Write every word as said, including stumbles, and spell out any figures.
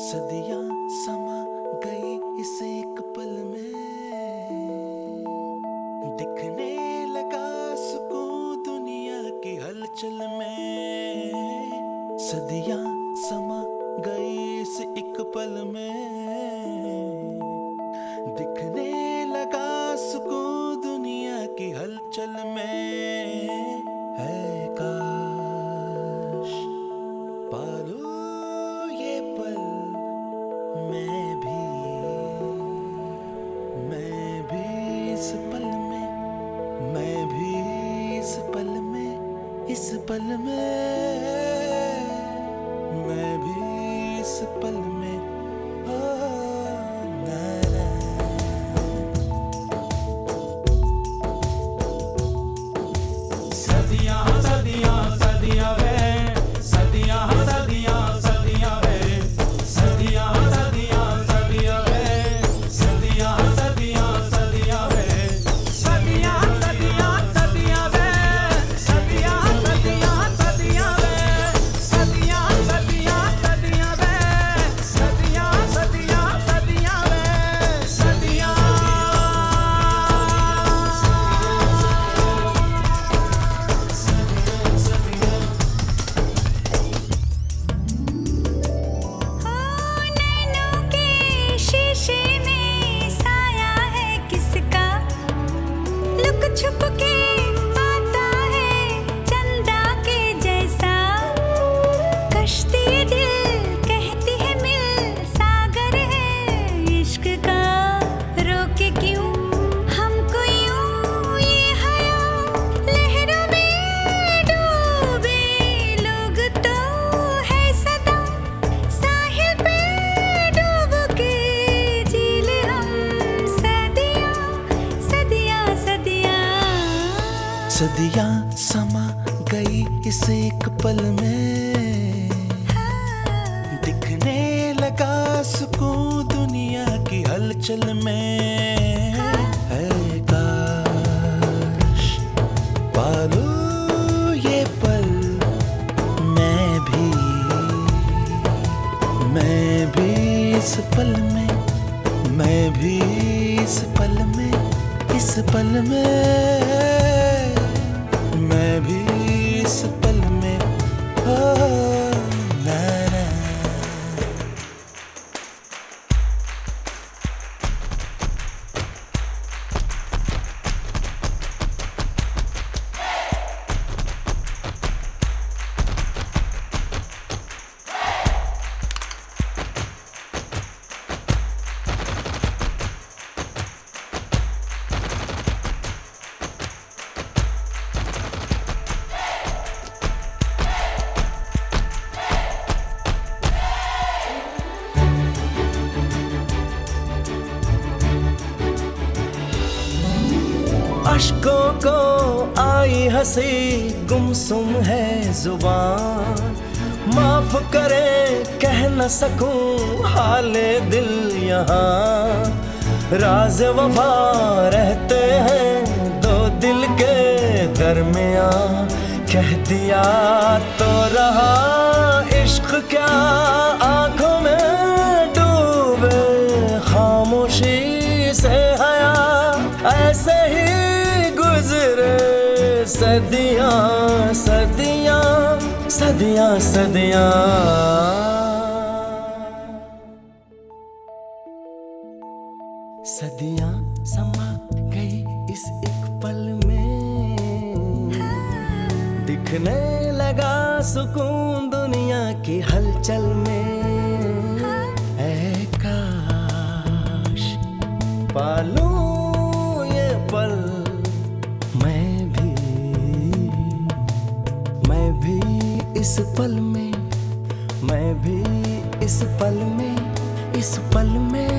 सदियां समा गई इस एक पल में, दिखने लगा सुकून दुनिया की हलचल में। सदियां समा गई इस एक पल में, दिखने लगा सुकून दुनिया की हलचल में। है काश पालूं ये पल मैं भी, मैं भी इस पल में, मैं भी इस पल में, इस पल में, मैं भी इस पल में। ओ ना ना। सदियां सदियां सदियां वे, सदियां सदियां सदियां वे, सदियां सदियां सदियां वे, सदियां सदियां सदियां वे, सदियां सदियां सदियां वे, सदियां सदियां सदियां वे, सदियां सदियां सदियां वे, सदियां सदियां सदियां वे, सदियां। छुप के आता है चंदा के जैसा, कश्ती दिल कहती है मिल सागर है इश्क का। रोके क्यों हमको यूं ये हया, लहरों में डूबे लोग तो है सदा, साहिल पे डूब के जी ले हम सदियां सदियां सदियां। सदियां समा गई इस एक पल में, दिखने लगा सुकून दुनिया की हलचल में। है काश पालूं ये पल मैं भी, मैं भी इस पल में, मैं भी इस पल में, इस पल में, मैं भी इस पल में। ओ ना ना। अश्कों को आई हंसी, गुमसुम है जुबान, माफ करे कह न सकूं हाले दिल यहाँ। राज वफा रहते हैं दो दिल के दरमियां, कह दिया तो रहा इश्क क्या आंखों में डूबे खामोशी से हया। ऐसे ही गुजरे सदियां सदियां सदियां सदियां। सदियां समा गई इस एक पल में, दिखने लगा सुकून दुनिया की हलचल में। ऐ काश पालूं ये पल मैं भी, मैं भी इस पल में, मैं भी इस पल में, इस पल में।